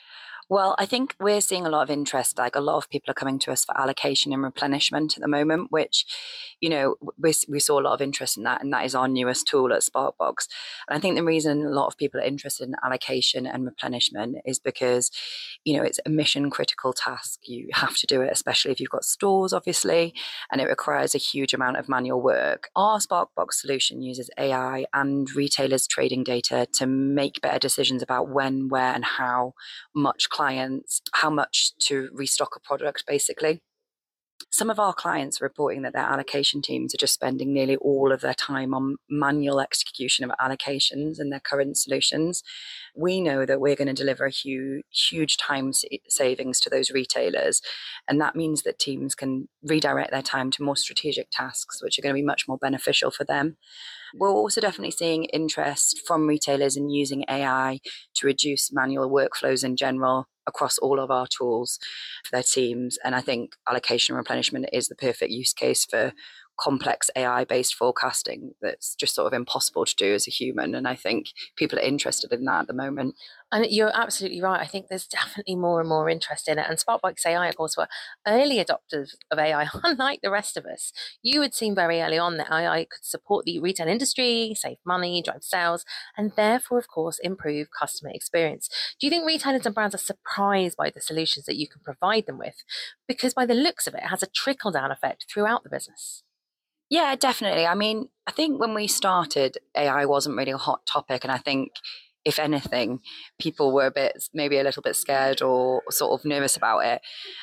Well, I think we're seeing a lot of interest. Like a lot of people are coming to us for allocation and replenishment at the moment, which, you know, we, we saw a lot of interest in that. And that is our newest tool at Sparkbox. And I think the reason a lot of people are interested in allocation and replenishment is because, you know, it's a mission critical task. You have to do it, especially if you've got stores, obviously, and it requires a huge amount of manual work. Our Sparkbox solution uses A I and retailers' trading data to make better decisions about when, where, and how much clients, how much to restock a product, basically. Some of our clients are reporting that their allocation teams are just spending nearly all of their time on manual execution of allocations in their current solutions. We know that we're going to deliver a huge, huge time savings to those retailers. And that means that teams can redirect their time to more strategic tasks, which are going to be much more beneficial for them. We're also definitely seeing interest from retailers in using A I to reduce manual workflows in general across all of our tools for their teams. And I think allocation and replenishment is the perfect use case for complex A I-based forecasting that's just sort of impossible to do as a human. And I think people are interested in that at the moment. And you're absolutely right. I think there's definitely more and more interest in it. And Sparkbox A I, of course, were early adopters of A I, unlike the rest of us. You had seen very early on that A I could support the retail industry, save money, drive sales, and therefore, of course, improve customer experience. Do you think retailers and brands are surprised by the solutions that you can provide them with? Because by the looks of it, it has a trickle-down effect throughout the business. Yeah, definitely. I mean, I think when we started, A I wasn't really a hot topic. And I think, if anything, people were a bit, maybe a little bit scared or sort of nervous about it.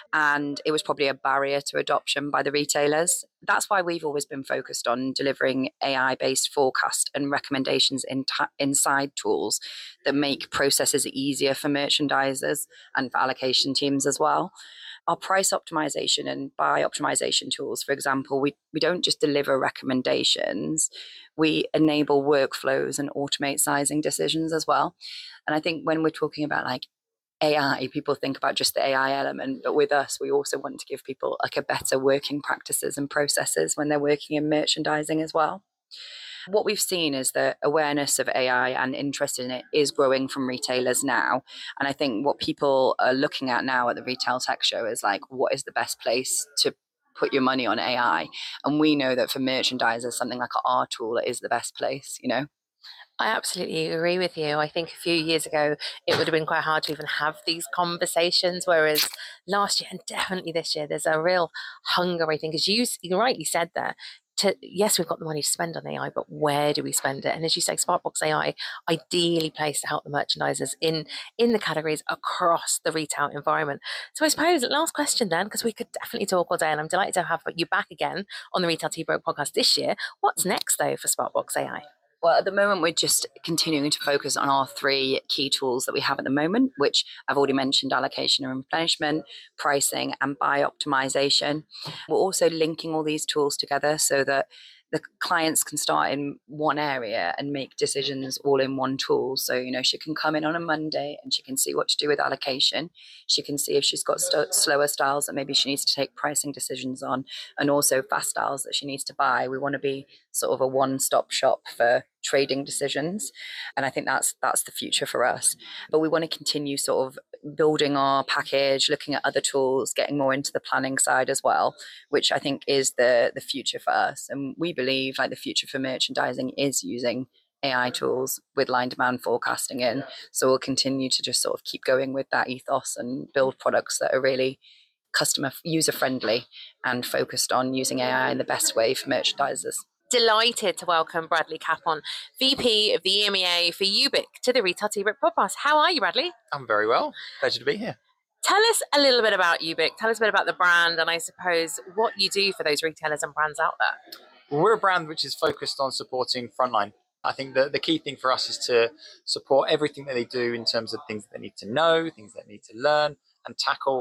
And it was probably a barrier to adoption by the retailers. That's why we've always been focused on delivering A I-based forecast and recommendations in t- inside tools that make processes easier for merchandisers and for allocation teams as well. Our price optimization and buy optimization tools, for example, we, we don't just deliver recommendations, we enable workflows and automate sizing decisions as well. And I think when we're talking about like A I, people think about just the A I element, but with us, we also want to give people like a better working practices and processes when they're working in merchandising as well. What we've seen is that awareness of A I and interest in it is growing from retailers now. And I think what people are looking at now at the Retail Tech Show is like, what is the best place to put your money on A I? And we know that for merchandisers, something like our tool is the best place, you know? I absolutely agree with you. I think a few years ago, it would have been quite hard to even have these conversations, whereas last year and definitely this year, there's a real hunger, I think, as you, you rightly said there, to, yes, we've got the money to spend on A I, but where do we spend it? And as you say, Sparkbox A I, ideally placed to help the merchandisers in, in the categories across the retail environment. So I suppose, last question then, because we could definitely talk all day, and I'm delighted to have you back again on the Retail Tea Break podcast this year. What's next, though, for Sparkbox A I? Well, at the moment, we're just continuing to focus on our three key tools that we have at the moment, which I've already mentioned: allocation and replenishment, pricing, and buy optimization. We're also linking all these tools together so that the clients can start in one area and make decisions all in one tool. So, you know, she can come in on a Monday and she can see what to do with allocation. She can see if she's got st- slower styles that maybe she needs to take pricing decisions on, and also fast styles that she needs to buy. We want to be sort of a one-stop shop for trading decisions. And I think that's that's the future for us. But we want to continue sort of building our package, looking at other tools, getting more into the planning side as well, which I think is the the future for us. And we believe like the future for merchandising is using A I tools with line demand forecasting in. So we'll continue to just sort of keep going with that ethos and build products that are really customer user friendly and focused on using A I in the best way for merchandisers. Delighted to welcome Bradley Capon, V P of the E M E A for Ubiq, to the Retail Tea Break podcast. How are you, Bradley? I'm very well. Pleasure to be here. Tell us a little bit about Ubiq. Tell us a bit about the brand, and I suppose what you do for those retailers and brands out there. Well, we're a brand which is focused on supporting frontline. I think the, the key thing for us is to support everything that they do in terms of things that they need to know, things that they need to learn, and tackle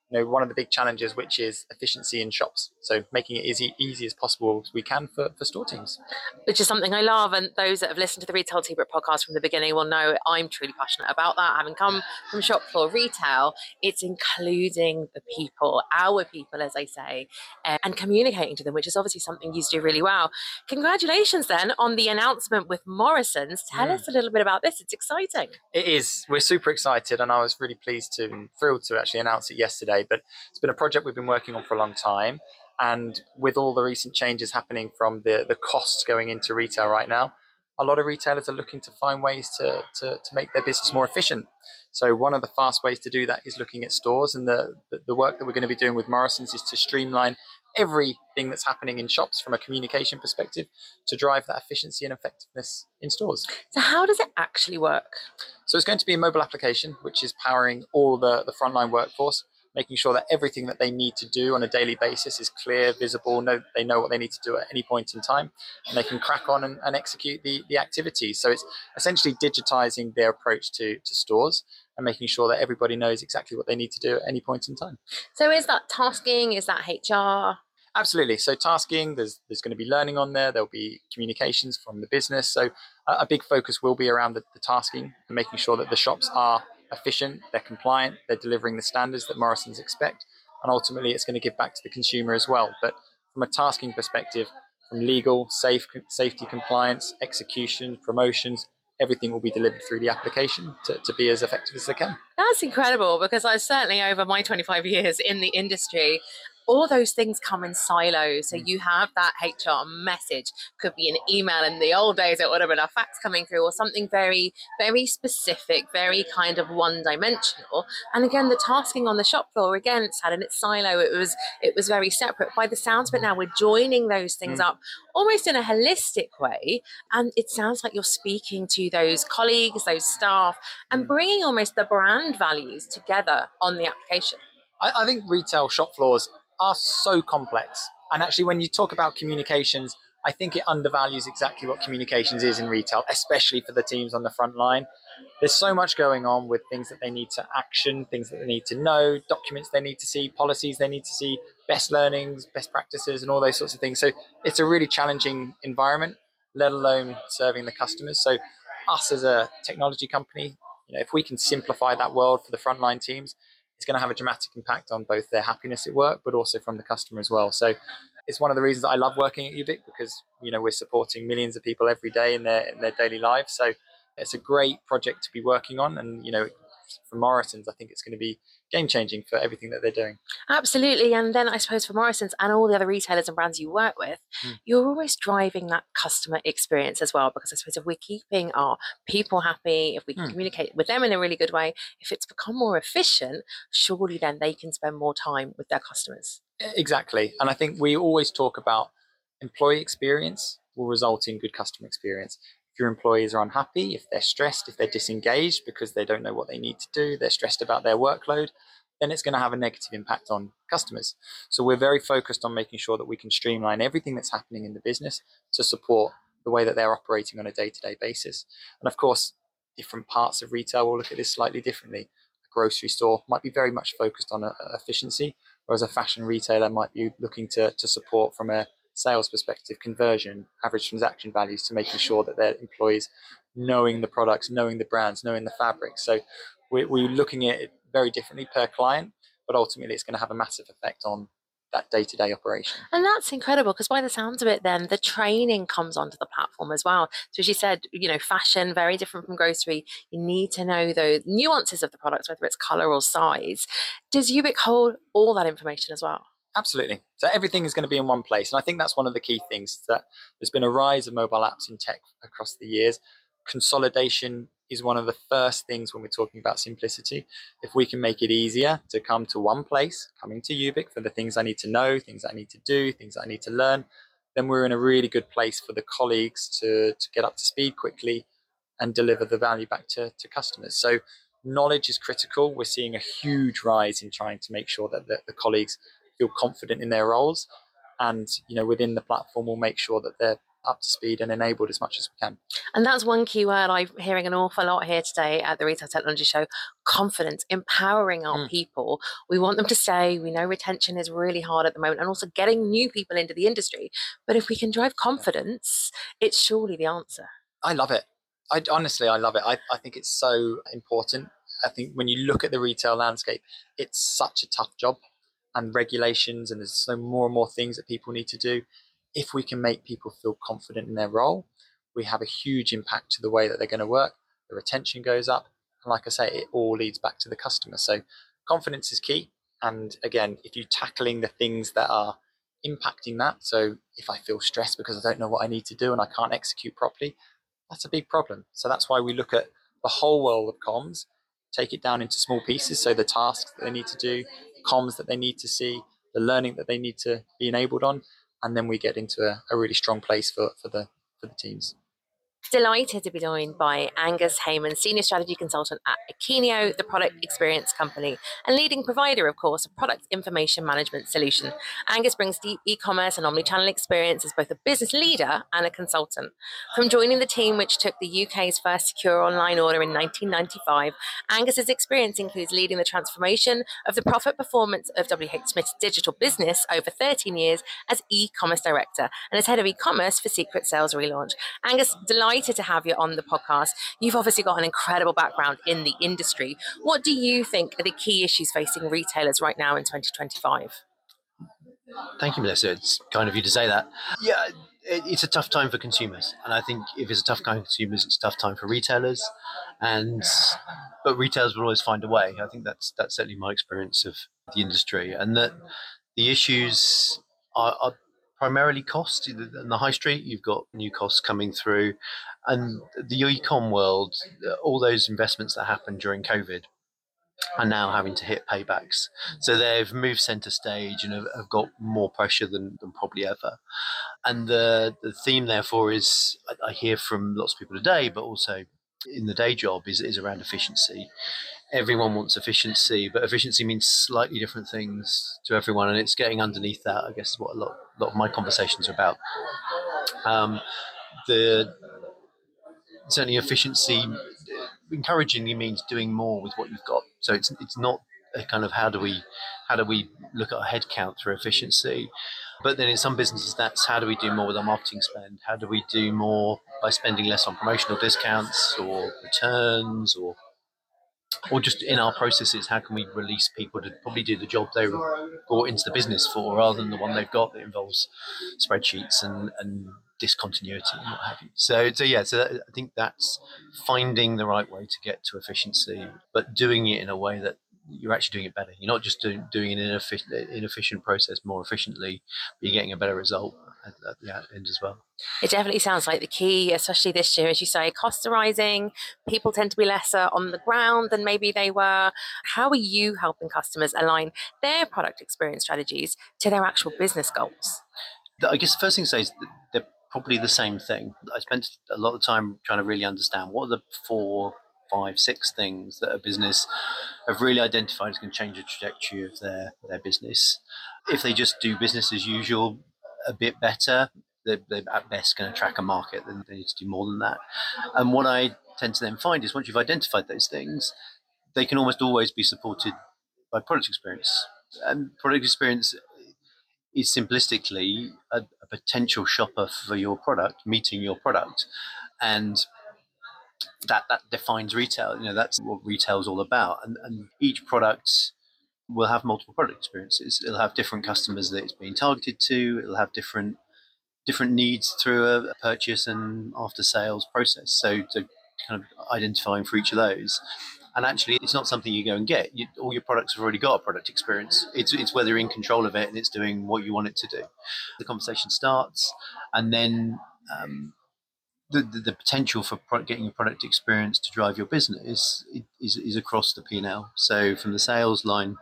you know, one of the big challenges, which is efficiency in shops. So making it as easy as possible as we can for, for store teams. Which is something I love. And those that have listened to the Retail Tea Break podcast from the beginning will know I'm truly passionate about that. Having come from shop floor retail, it's including the people, our people, as I say, uh, and communicating to them, which is obviously something you do really well. Congratulations then on the announcement with Morrisons. Tell mm. us a little bit about this. It's exciting. It is. We're super excited, and I was really pleased to and thrilled to actually announce it yesterday. But it's been a project we've been working on for a long time. And with all the recent changes happening from the, the costs going into retail right now, a lot of retailers are looking to find ways to, to, to make their business more efficient. So one of the fast ways to do that is looking at stores. And the, the, the work that we're going to be doing with Morrisons is to streamline everything that's happening in shops from a communication perspective to drive that efficiency and effectiveness in stores. So how does it actually work? So it's going to be a mobile application, which is powering all the, the frontline workforce, making sure that everything that they need to do on a daily basis is clear, visible, know, they know what they need to do at any point in time, and they can crack on and, and execute the, the activities. So it's essentially digitizing their approach to, to stores and making sure that everybody knows exactly what they need to do at any point in time. So is that tasking? Is that H R? Absolutely. So tasking, there's there's going to be learning on there. There'll be communications from the business. So a, a big focus will be around the, the tasking and making sure that the shops are efficient, they're compliant, they're delivering the standards that Morrisons expect. And ultimately, it's going to give back to the consumer as well. But from a tasking perspective, from legal, safe, safety compliance, execution, promotions, everything will be delivered through the application to, to be as effective as they can. That's incredible, because I certainly, over my twenty-five years in the industry, all those things come in silos. So you have that H R message, could be an email. In the old days, it would have been a fax coming through, or something very, very specific, very kind of one-dimensional. And again, the tasking on the shop floor, again, it's had in its silo. It was, it was very separate. By the sounds of it now, we're joining those things mm. up almost in a holistic way. And it sounds like you're speaking to those colleagues, those staff, and bringing almost the brand values together on the application. I, I think retail shop floors are so complex. And actually, when you talk about communications, I think it undervalues exactly what communications is in retail, especially for the teams on the front line. There's so much going on with things that they need to action, things that they need to know, documents they need to see, policies they need to see, best learnings, best practices, and all those sorts of things. So it's a really challenging environment, let alone serving the customers. So us as a technology company, you know, if we can simplify that world for the frontline teams, it's going to have a dramatic impact on both their happiness at work, but also from the customer as well. So it's one of the reasons that I love working at Ubic, because, you know, we're supporting millions of people every day in their in their daily lives. So it's a great project to be working on. And, you know, for Morrisons, I think it's going to be game changing for everything that they're doing. Absolutely. And then I suppose for Morrisons and all the other retailers and brands you work with, mm. you're always driving that customer experience as well, because I suppose if we're keeping our people happy, if we can mm. communicate with them in a really good way, if it's become more efficient, surely then they can spend more time with their customers. Exactly. And I think we always talk about employee experience will result in good customer experience. If your employees are unhappy, if they're stressed, if they're disengaged because they don't know what they need to do, they're stressed about their workload, then it's going to have a negative impact on customers. So we're very focused on making sure that we can streamline everything that's happening in the business to support the way that they're operating on a day-to-day basis. And of course, different parts of retail will look at this slightly differently. A grocery store might be very much focused on uh, efficiency, whereas a fashion retailer might be looking to, to support from a sales perspective, conversion, average transaction values, to making sure that their employees knowing the products, knowing the brands, knowing the fabrics. So we're, we're looking at it very differently per client, but ultimately it's going to have a massive effect on that day-to-day operation. And that's incredible, because by the sounds of it, then the training comes onto the platform as well. So as you said, you know, fashion, very different from grocery. You need to know the nuances of the products, whether it's color or size. Does Ubic hold all that information as well? Absolutely. So everything is going to be in one place. And I think that's one of the key things, that there's been a rise of mobile apps in tech across the years. Consolidation is one of the first things when we're talking about simplicity. If we can make it easier to come to one place, coming to Ubic for the things I need to know, things I need to do, things I need to learn, then we're in a really good place for the colleagues to, to get up to speed quickly and deliver the value back to, to customers. So knowledge is critical. We're seeing a huge rise in trying to make sure that the, the colleagues feel confident in their roles, and, you know, within the platform we'll make sure that they're up to speed and enabled as much as we can. And that's one key word I'm hearing an awful lot here today at the Retail Technology Show: confidence, empowering our Mm. people. We want them to stay. We know retention is really hard at the moment, and also getting new people into the industry. But if we can drive confidence, it's surely the answer. I love it. I honestly, I love it. I, I think it's so important. I think when you look at the retail landscape, it's such a tough job, and regulations, and there's so more and more things that people need to do. If we can make people feel confident in their role, we have a huge impact to the way that they're going to work. The retention goes up. And like I say, it all leads back to the customer. So confidence is key. And again, if you're tackling the things that are impacting that, so if I feel stressed because I don't know what I need to do and I can't execute properly, that's a big problem. So that's why we look at the whole world of comms, take it down into small pieces. So the tasks that they need to do, comms that they need to see, the learning that they need to be enabled on, and then we get into a, a really strong place for, for the for the teams. Delighted to be joined by Angus Heyman, Senior Strategy Consultant at Akeneo, the product experience company, and leading provider, of course, of product information management solution. Angus brings deep e-commerce and omnichannel experience as both a business leader and a consultant. From joining the team which took the U K's first secure online order in nineteen ninety-five, Angus's experience includes leading the transformation of the profit performance of W H Smith's digital business over thirteen years as e-commerce director and as head of e-commerce for Secret Sales relaunch. Angus, delighted to have you on the podcast. You've obviously got an incredible background in the industry. What do you think are the key issues facing retailers right now in twenty twenty-five? Thank you, Melissa. It's kind of you to say that. Yeah, it, it's a tough time for consumers. And I think if it's a tough time for consumers, it's a tough time for retailers. And but retailers will always find a way. I think that's that's certainly my experience of the industry. And that the issues are, are primarily cost. In the high street, you've got new costs coming through. And the e-com world, all those investments that happened during COVID are now having to hit paybacks. So they've moved center stage and have, have got more pressure than, than probably ever. And the, the theme, therefore, is I, I hear from lots of people today, but also in the day job, is, is around efficiency. Everyone wants efficiency, but efficiency means slightly different things to everyone, and it's getting underneath that, I guess, is what a lot, a lot of my conversations are about. Um, the certainly efficiency encouragingly means doing more with what you've got. So it's it's not a kind of how do we how do we look at our headcount through efficiency, but then in some businesses that's how do we do more with our marketing spend? How do we do more by spending less on promotional discounts or returns, or or just in our processes, how can we release people to probably do the job they were brought into the business for, rather than the one they've got that involves spreadsheets and, and discontinuity and what have you. So, so yeah, so that, I think that's finding the right way to get to efficiency, but doing it in a way that you're actually doing it better. You're not just doing, doing an inefficient, inefficient process more efficiently, but you're getting a better result at, at the end as well. It definitely sounds like the key, especially this year, as you say, costs are rising. People tend to be lesser on the ground than maybe they were. How are you helping customers align their product experience strategies to their actual business goals? I guess the first thing to say is that they're probably the same thing. I spent a lot of time trying to really understand what are the four, five, six things that a business have really identified is going to change the trajectory of their, their business. If they just do business as usual a bit better, they're, they're at best going to track a market. Then they need to do more than that. And what I tend to then find is once you've identified those things, they can almost always be supported by product experience. And product experience is simplistically a, a potential shopper for your product, meeting your product. And that, that defines retail. You know, that's what retail is all about. And, and each product will have multiple product experiences. It'll have different customers that it's being targeted to. It'll have different different needs through a, a purchase and after sales process. So to kind of identifying for each of those. And actually, it's not something you go and get. You, all your products have already got a product experience. It's it's whether you're in control of it and it's doing what you want it to do. The conversation starts, and then um, the, the the potential for product, getting your product experience to drive your business is is across the P and L. So from the sales line,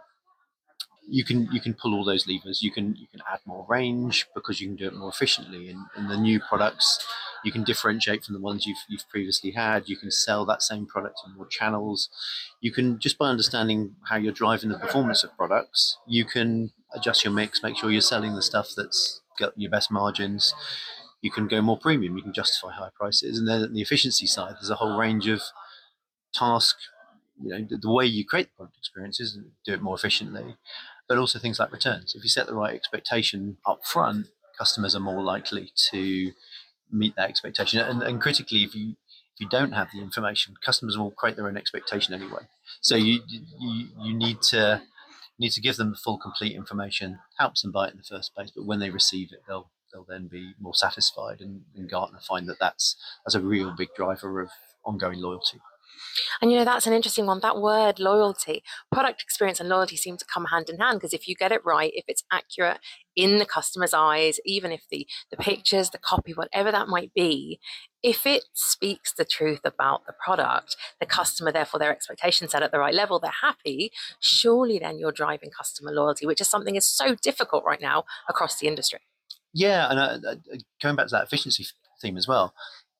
you can you can pull all those levers. You can you can add more range because you can do it more efficiently. And, and the new products, you can differentiate from the ones you've you've previously had. You can sell that same product in more channels. You can, just by understanding how you're driving the performance of products, you can adjust your mix, make sure you're selling the stuff that's got your best margins. you can go more premium, you can justify higher prices. And then at the efficiency side, there's a whole range of tasks, you know, the, the way you create the product experiences and do it more efficiently, but also things like returns. If you set the right expectation up front, customers are more likely to meet that expectation. And, and critically, if you if you don't have the information, customers will create their own expectation anyway. So you you you need to need to give them the full, complete information, helps them buy it in the first place. But when they receive it, they'll they'll then be more satisfied. And, and Gartner find that that's that's a real big driver of ongoing loyalty. And, you know, that's an interesting one. That word loyalty, product experience and loyalty seem to come hand in hand, because if you get it right, if it's accurate in the customer's eyes, even if the, the pictures, the copy, whatever that might be, if it speaks the truth about the product, the customer, therefore their expectations set at the right level, they're happy, surely then you're driving customer loyalty, which is something is so difficult right now across the industry. Yeah, and uh, going back to that efficiency theme as well,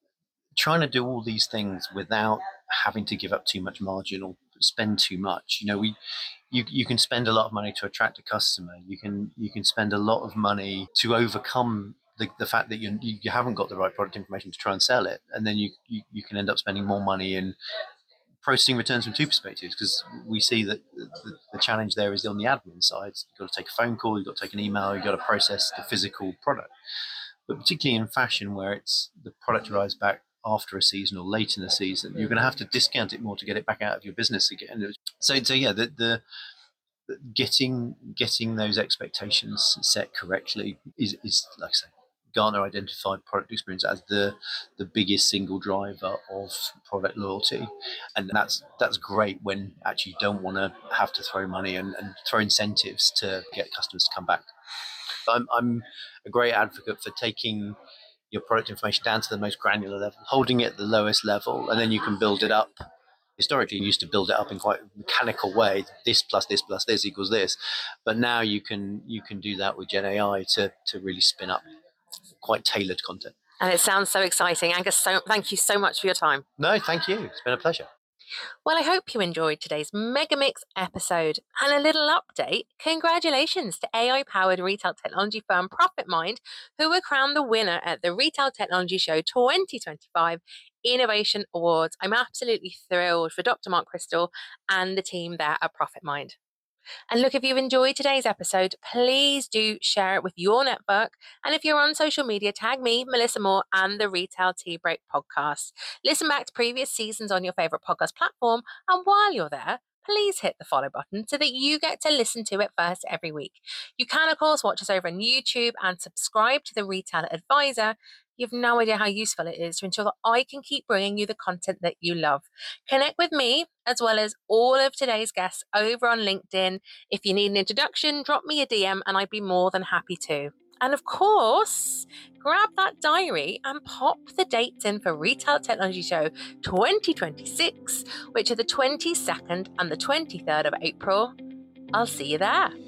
trying to do all these things without having to give up too much margin or spend too much. You know, we you you can spend a lot of money to attract a customer. You can you can spend a lot of money to overcome the, the fact that you you haven't got the right product information to try and sell it, and then you you, you can end up spending more money in processing returns from two perspectives, because we see that the, the challenge there is on the admin side. You've got to take a phone call, you've got to take an email, you've got to process the physical product. But particularly in fashion, where it's the product arrives back after a season or late in the season, you're going to have to discount it more to get it back out of your business again. So, so yeah, the, the, the getting getting those expectations set correctly is, is like I say, Gartner identified product experience as the the biggest single driver of product loyalty, and that's that's great when actually you don't want to have to throw money and, and throw incentives to get customers to come back. I'm I'm a great advocate for taking your product information down to the most granular level, holding it at the lowest level, and then you can build it up. Historically, you used to build it up in quite a mechanical way. This plus this plus this equals this, but now you can you can do that with Gen A I to to really spin up quite tailored content. And it sounds so exciting. Angus, so thank you so much for your time. No, thank you. It's been a pleasure. Well, I hope you enjoyed today's Megamix episode. And a little update, congratulations to A I-powered retail technology firm ProfitMind, who were crowned the winner at the Retail Technology Show twenty twenty-five Innovation Awards. I'm absolutely thrilled for Doctor Mark Crystal and the team there at ProfitMind. And look, if you've enjoyed today's episode, please do share it with your network. And if you're on social media, tag me, Melissa Moore, and the Retail Tea Break podcast. Listen back to previous seasons on your favorite podcast platform. And while you're there, please hit the follow button so that you get to listen to it first every week. You can, of course, watch us over on YouTube and subscribe to the Retailer Advisor. You have no idea how useful it is to ensure that I can keep bringing you the content that you love. Connect with me, as well as all of today's guests, over on LinkedIn. If you need an introduction, drop me a D M and I'd be more than happy to. And of course, grab that diary and pop the dates in for Retail Technology Show twenty twenty-six, which are the twenty-second and the twenty-third of April. I'll see you there.